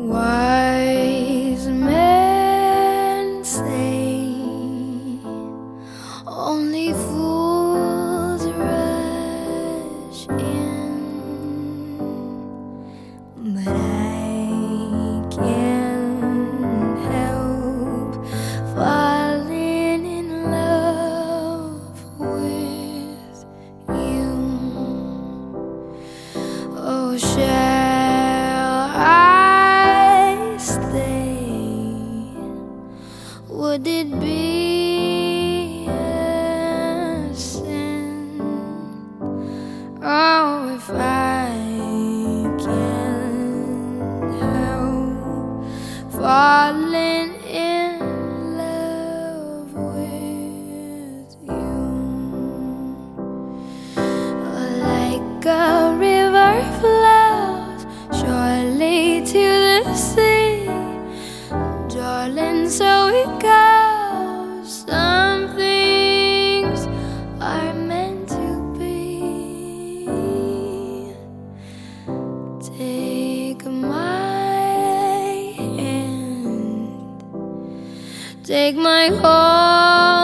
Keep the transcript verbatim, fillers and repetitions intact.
Wise men say only fools rush in, but I can't help falling in love with you. Oh, shall I stay? Would it be a sin? Oh, if I can't help falling in love with you. Like a river flows surely to the sea, darling, so it goes. Some things are meant to be. Take my hand, take my heart.